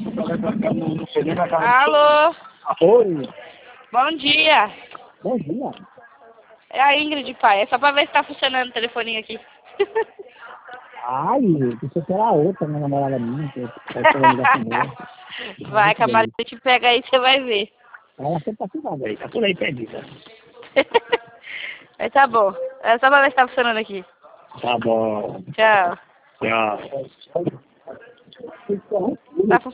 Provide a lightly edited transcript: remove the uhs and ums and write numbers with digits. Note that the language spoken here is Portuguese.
Alô? Oi. Bom dia. Bom dia. É a Ingrid, pai. É só pra ver se tá funcionando o telefoninho aqui. Ai, pensei que era a outra, minha namorada minha, que tá falando ligação dela. Vai, que a Maria te pega aí, você vai ver. Ela sempre tá cuidada aí, tá por aí perdida. Mas tá bom. É só pra ver se tá funcionando aqui. Tá bom. Tchau. Tchau. Tá